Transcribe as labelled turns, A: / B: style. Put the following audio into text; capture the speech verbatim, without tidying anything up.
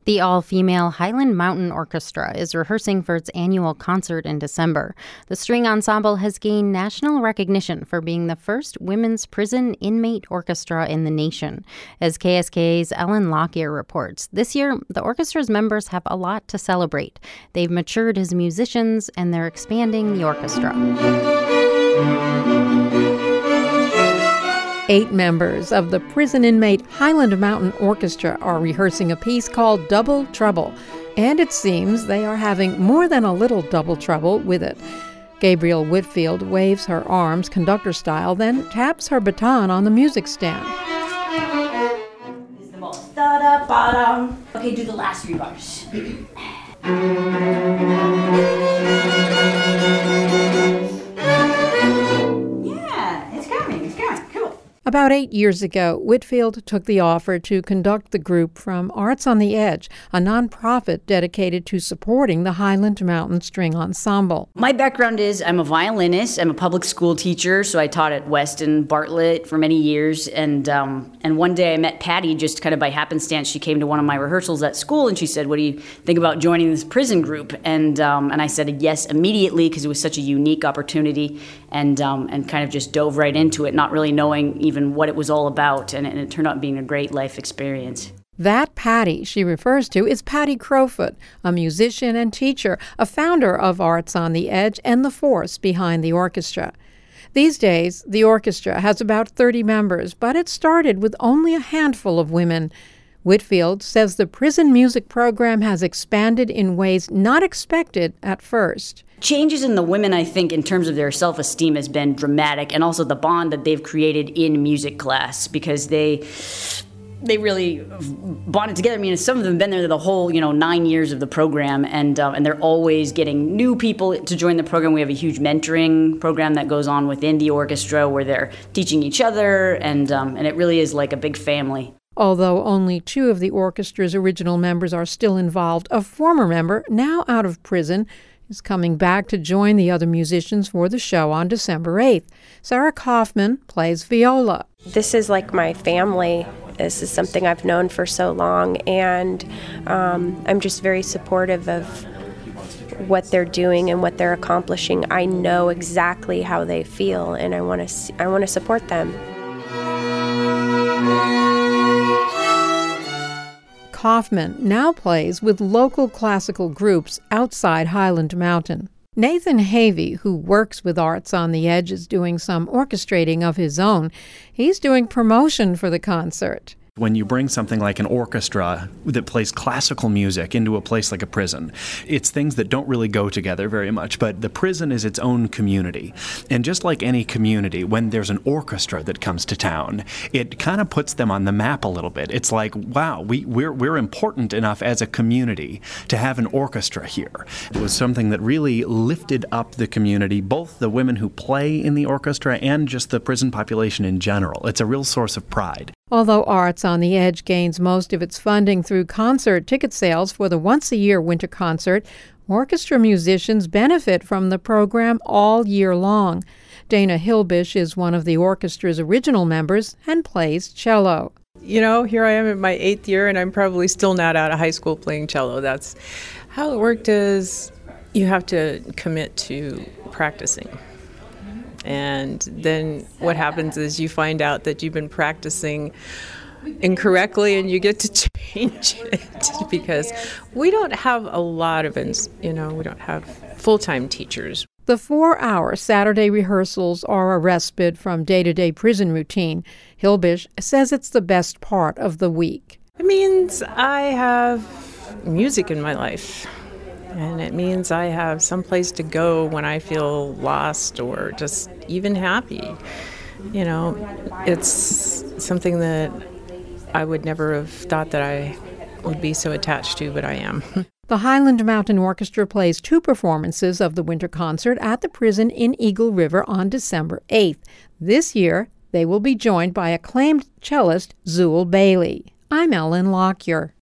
A: The all-female Highland Mountain Orchestra is rehearsing for its annual concert in December. The string ensemble has gained national recognition for being the first women's prison inmate orchestra in the nation. As K S K A's Ellen Lockyer reports, this year the orchestra's members have a lot to celebrate. They've matured as musicians and they're expanding the orchestra.
B: Eight members of the prison inmate Highland Mountain Orchestra are rehearsing a piece called Double Trouble, and it seems they are having more than a little double trouble with it. Gabrielle Whitfield waves her arms conductor style, then taps her baton on the music stand.
C: This is the most da-da-ba-dum. Okay, do the last three bars.
B: About eight years ago, Whitfield took the offer to conduct the group from Arts on the Edge, a nonprofit dedicated to supporting the Highland Mountain String Ensemble.
C: My background is I'm a violinist. I'm a public school teacher, so I taught at Weston Bartlett for many years. And um, and one day I met Patty just kind of by happenstance. She came to one of my rehearsals at school, and she said, "What do you think about joining this prison group?" And um, and I said yes immediately because it was such a unique opportunity, and um, and kind of just dove right into it, not really knowing even even what it was all about, and it, and it turned out being a great life experience.
B: That Patty she refers to is Patty Crowfoot, a musician and teacher, a founder of Arts on the Edge and the force behind the orchestra. These days, the orchestra has about thirty members, but it started with only a handful of women. Whitfield says the prison music program has expanded in ways not expected at first.
C: Changes in the women, I think, in terms of their self-esteem has been dramatic, and also the bond that they've created in music class, because they they really bonded together. I mean, some of them have been there the whole, you know, nine years of the program, and um, and they're always getting new people to join the program. We have a huge mentoring program that goes on within the orchestra where they're teaching each other, and um, and it really is like a big family.
B: Although only two of the orchestra's original members are still involved, a former member, now out of prison, is coming back to join the other musicians for the show on December eighth. Sarah Kaufman plays viola.
D: This is like my family. This is something I've known for so long, and um, I'm just very supportive of what they're doing and what they're accomplishing. I know exactly how they feel, and I want to I want to support them.
B: Kaufman now plays with local classical groups outside Highland Mountain. Nathan Havey, who works with Arts on the Edge, is doing some orchestrating of his own. He's doing promotion for the concert.
E: When you bring something like an orchestra that plays classical music into a place like a prison, it's things that don't really go together very much, but the prison is its own community. And just like any community, when there's an orchestra that comes to town, it kind of puts them on the map a little bit. It's like, wow, we, we're, we're important enough as a community to have an orchestra here. It was something that really lifted up the community, both the women who play in the orchestra and just the prison population in general. It's a real source of pride.
B: Although Arts on the Edge gains most of its funding through concert ticket sales for the once-a-year winter concert, orchestra musicians benefit from the program all year long. Dana Hilbish is one of the orchestra's original members and plays cello.
F: You know, here I am in my eighth year, and I'm probably still not out of high school playing cello. That's how it worked. Is you have to commit to practicing. And then what happens is you find out that you've been practicing incorrectly and you get to change it because we don't have a lot of, you know, we don't have full-time teachers.
B: The four-hour Saturday rehearsals are a respite from day-to-day prison routine. Hilbish says it's the best part of the week.
F: It means I have music in my life. And it means I have someplace to go when I feel lost or just even happy. You know, it's something that I would never have thought that I would be so attached to, but I am.
B: The Highland Mountain Orchestra plays two performances of the winter concert at the prison in Eagle River on December eighth. This year, they will be joined by acclaimed cellist Zool Bailey. I'm Ellen Lockyer.